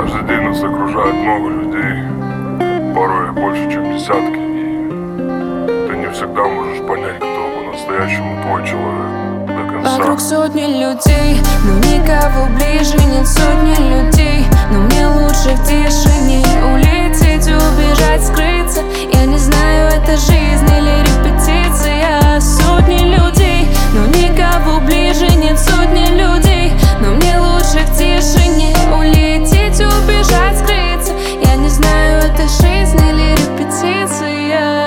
Каждый день нас окружает много людей, порой больше, чем десятки. И ты не всегда можешь понять, кто по-настоящему твой человек до конца. Вокруг сотни людей, но никого ближе. Нет сотни людей, но мне лучше в тишине улететь, убежать, скрыться. Я не знаю, это жизнь или репетиция. Сотни людей, но никого ближе. Нет сотни людей, но мне лучше в тишине улететь, убежать, скрыться. Я не знаю, это жизнь или репетиция.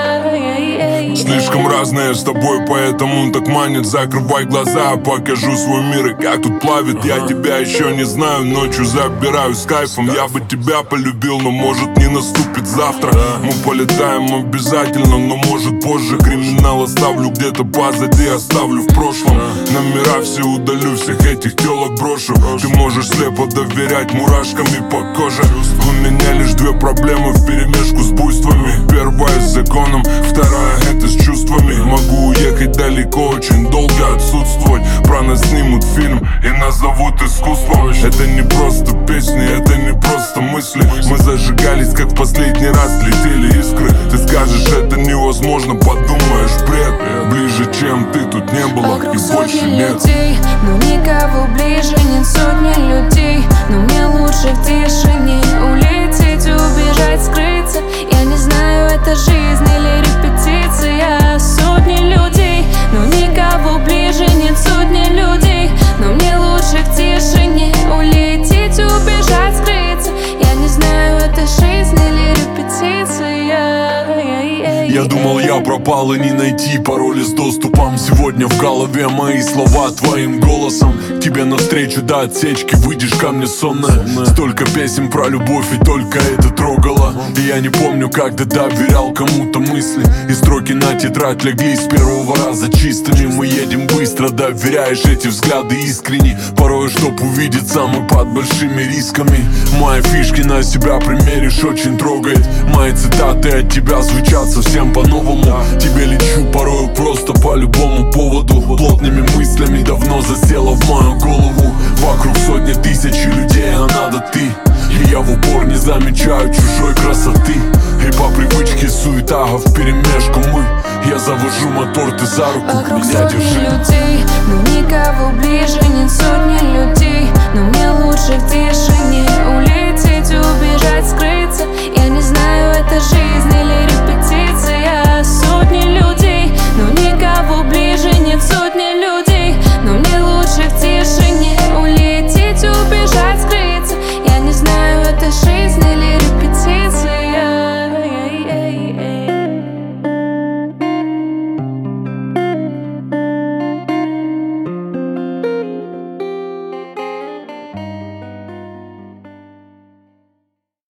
Слишком разные с тобой, поэтому так манит. Закрывай глаза, покажу свой мир и как тут плавит. Я тебя еще не знаю, ночью забираю с кайфом. Я бы тебя полюбил, но может не наступит завтра. Мы полетаем обязательно, но может позже. Криминал оставлю где-то позади, оставлю в прошлом. Номера все удалю, всех этих телок брошу. Ты можешь слепо доверять мурашками по коже. У меня лишь две проблемы вперемешку с буйствами. Первая с законом, вторая это с чувствами. Могу уехать далеко, очень долго отсутствовать. Про нас снимут фильм и назовут искусством. Это не просто песни, это не просто мысли. Мы зажигались, как в последний раз летели искры. Ты скажешь, это невозможно, подумаешь, бред. Ближе, чем ты, тут не было Вокруг и больше сотни нет. людей, но никого ближе. Нет сотни людей, но мне лучше в тишине улететь, убежать, скрыться. Я не знаю, это жизнь или репетиция. Сотни людей, но никого ближе. Нет сотни людей, но мне лучше в тишине улететь, убежать, скрыться. Я не знаю, это жизнь или репетиция. Я думал, я пропал и не найти пароли с доступом. Сегодня в голове мои слова твоим голосом. Тебе навстречу до отсечки выйдешь ко мне сонная. Столько песен про любовь и только это трогало. И я не помню, когда доверял кому-то мысли. И строки на тетрадь легли с первого раза чистыми. Мы едем быстро, доверяешь эти взгляды искренни. Порой, чтоб увидеться, мы под большими рисками. Мои фишки на себя примеришь, очень трогает. Мои цитаты от тебя звучат совсем по-новому. Тебе лечу порою просто по любому поводу. Плотными мыслями давно засела в мою голову. Вокруг сотни тысяч людей, а надо ты. И я в упор не замечаю чужой красоты. И по привычке суета, а вперемешку мы. Я завожу мотор, ты за руку Вокруг меня сотни держи. людей, но никого ближе. Нет сотни людей, но мне лучше в тишине